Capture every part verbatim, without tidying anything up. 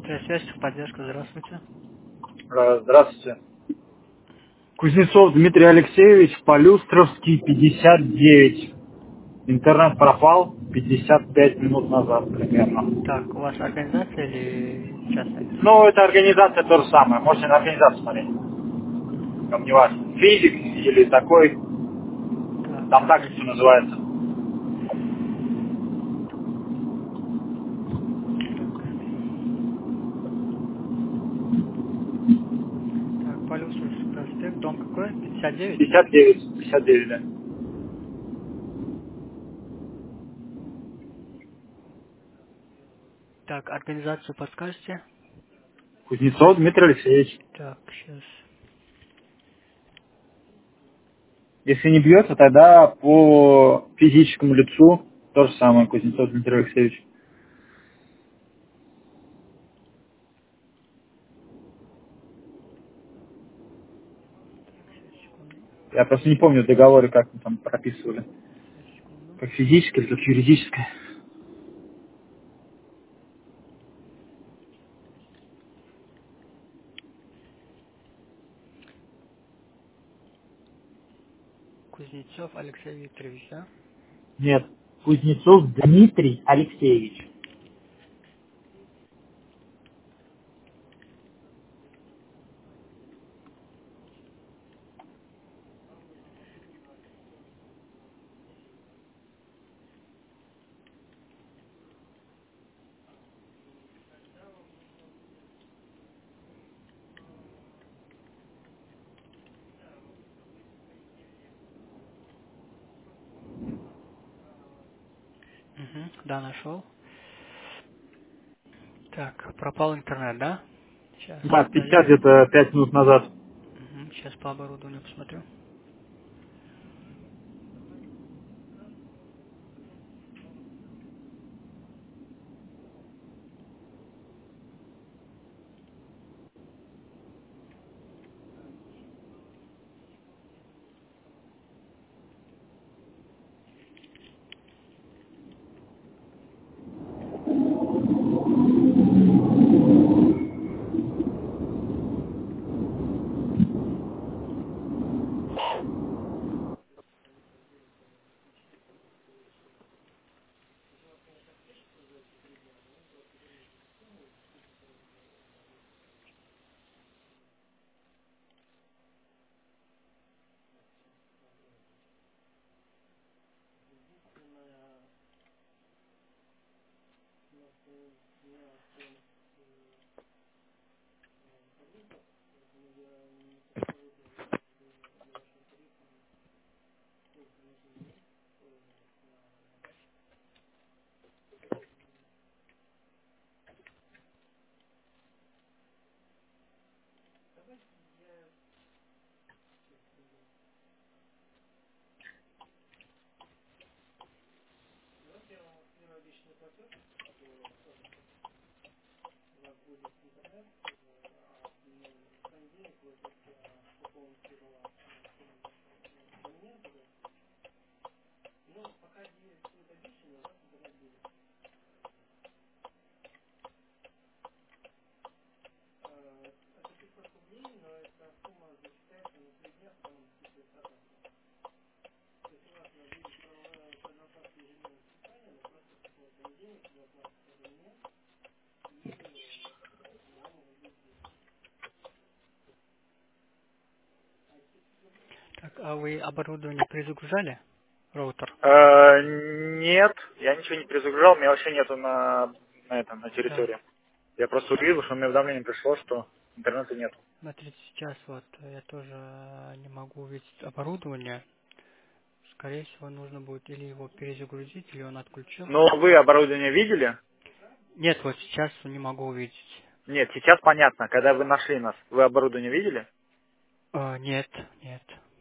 Связь, поддержка, здравствуйте. Э, Здравствуйте. Кузнецов Дмитрий Алексеевич, Полюстровский, пятьдесят девять. Интернет пропал пятьдесят пять минут назад примерно. Так, у вас организация или частное лицо? Ну, это организация то же самое. Можете на организацию смотреть. Мгм. Там не важно. Физик или такой, Так, там так сейчас. все называется. Так, так, Полюсовский проспект, дом какой? пятьдесят девять? пятьдесят девять. пятьдесят девять, да. Так, организацию подскажете? Кузнецов Дмитрий Алексеевич. Так, сейчас. Если не бьется, тогда по физическому лицу то же самое, Кузнецов Дмитрий Алексеевич. Так, сейчас, секунду. Я просто не помню в договоре, как мы там прописывали. Сейчас, секунду. Как физическое или как юридическое. Кузнецов Алексей Викторович, да? Нет, Кузнецов Дмитрий Алексеевич. Угу, да, нашел. Так, пропал интернет, да? Сейчас, Да, пятьдесят подождите. где-то пять минут назад. Угу, сейчас по оборудованию посмотрю. Так, а вы оборудование перезагружали? Роутер? Э, нет, я ничего не перезагружал, меня вообще нету на, на этом, на Да. территории. Я просто увидел, что мне уведомление пришло, что интернета нету. Смотрите, сейчас вот я тоже не могу увидеть оборудование. Скорее всего, нужно будет или его перезагрузить, или он Но отключился. вы оборудование видели? Нет, вот сейчас не могу увидеть. Нет, сейчас понятно, когда вы нашли нас, вы оборудование видели? А, нет, нет.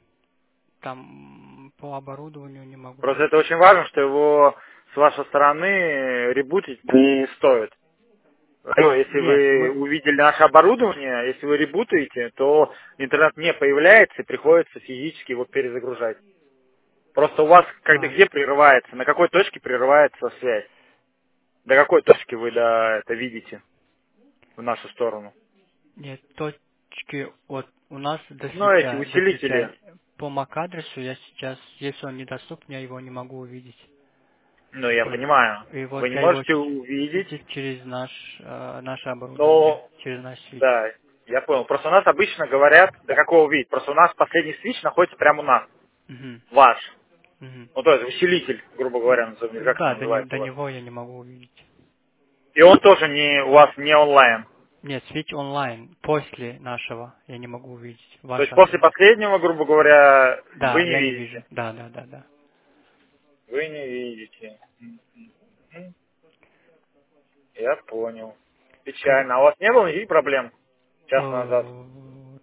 Там по оборудованию не могу Просто видеть. это очень важно, что его с вашей стороны ребутить не стоит. Ну, если Нет, вы мы... увидели наше оборудование, если вы ребутаете, то интернет не появляется и приходится физически его перезагружать. Просто у вас когда А, где прерывается, на какой точке прерывается связь? До какой точки вы до это видите? в нашу сторону. Нет, точки вот у нас до Ну, эти свеча, до усилители. свеча по MAC-адресу я сейчас, если он недоступен, я его не могу увидеть. Ну, я Вот. понимаю. И вот Вы не я его можете ч- увидеть, видеть через наш, э, наше оборудование, но, через наш свич. да, я понял. Просто у нас обычно говорят, до какого вида. Просто у нас последний свич находится прямо у нас, Мгм. ваш. Мгм. Ну, то есть усилитель, грубо говоря, назовем, или как это Да, до, не- называется до у вас. него я не могу увидеть. И он тоже не у вас не онлайн. Нет, свич онлайн, после нашего я не могу увидеть. То Ваш есть после адрес. последнего, грубо говоря, Да, вы не я не видите. вижу. Да, да, да, да. Вы не видите. М, Я понял. Скажи, Печально. А у вас не было никаких проблем час назад? э,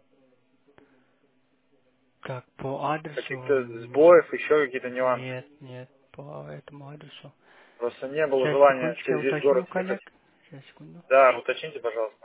как по Каких-то адресу? сбоев, еще какие-то нюансы? Нет, нет, по этому адресу. Просто не было Сейчас, желания секундочку, я через весь уточню, город ехать. коллег. Сейчас, секунду. Да, уточните, пожалуйста.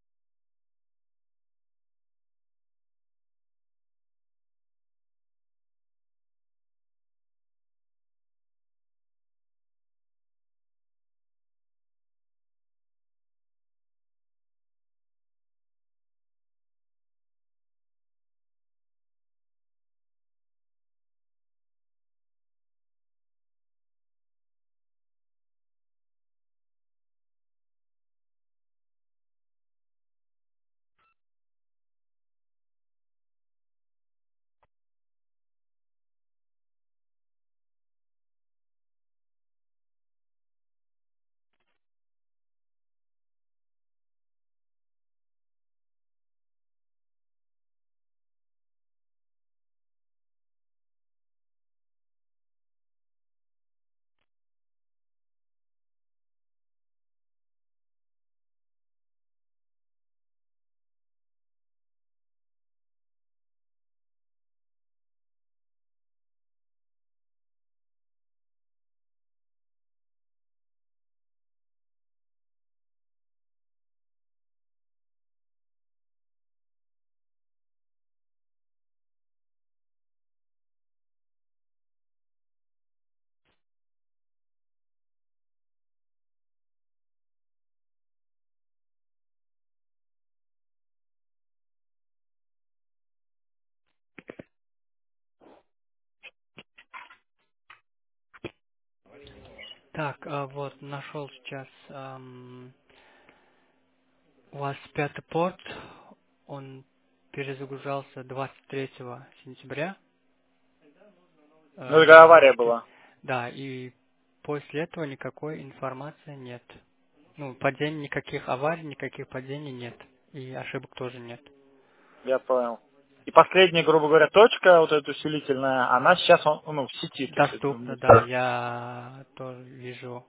Так, а вот, нашел сейчас, ам, у вас пятый порт, он перезагружался двадцать третьего сентября. Ну, это когда Э, авария те- была. да, и после этого никакой информации нет. Ну, падений, никаких аварий, никаких падений нет. И ошибок тоже нет. Я понял. И последняя, грубо говоря, точка, вот эта усилительная, она сейчас он- ну, в сети. То есть это, Доступно, ну, да, я тоже вижу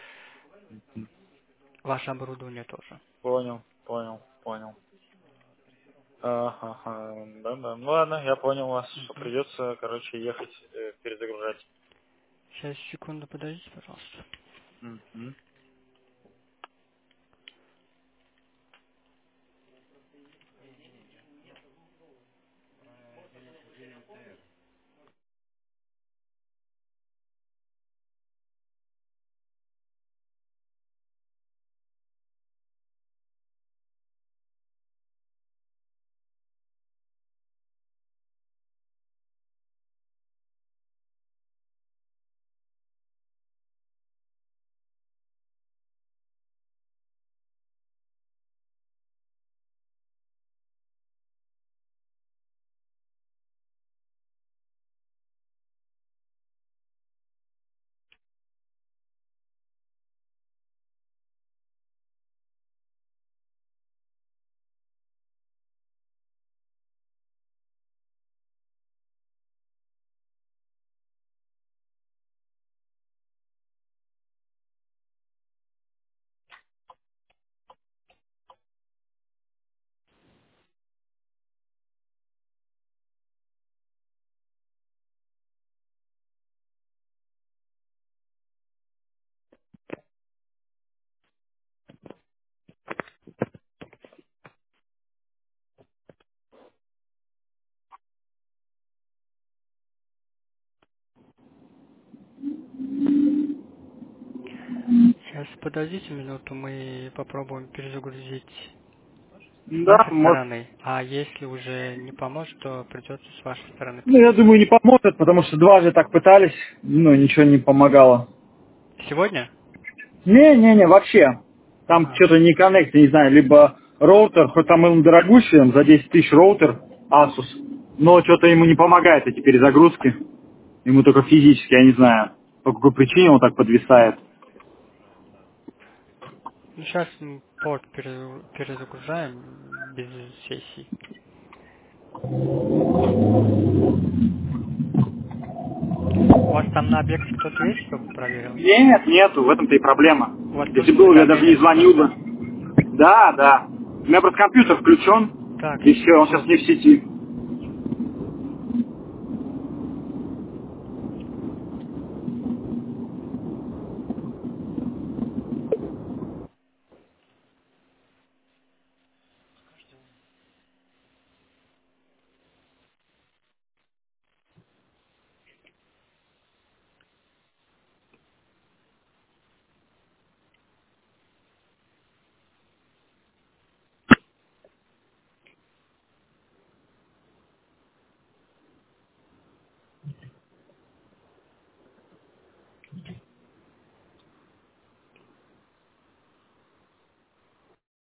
ваше оборудование тоже. понял, понял, понял. Ага, ага, да-да. Ну ладно, я понял вас, что Мгм. придется, короче, ехать э, перезагружать. Сейчас, секунду, подождите, пожалуйста. Мгм. подождите минуту, мы попробуем перезагрузить с Да, нашей может. стороны. А если уже не поможет, то придется с вашей стороны Ну, я пробовать. думаю, не поможет, потому что два же так пытались, но ничего не помогало. Сегодня? Не-не-не, вообще. Там Ага. что-то не коннект, не знаю, либо роутер, хоть там он дорогущий, он за десять тысяч роутер, Asus, но что-то ему не помогает эти перезагрузки. Ему только физически, я не знаю, по какой причине он так подвисает. Ну, сейчас мы порт перезагру- перезагружаем без сессий. У вас там на объекте кто-то есть, чтобы проверил? Нет, нету, в этом-то и проблема. У вас Если просто был, я даже не уведомление только звонил одно. бы. Да, да. У меня просто компьютер включен, Так, и все, он сейчас не секунду. в сети.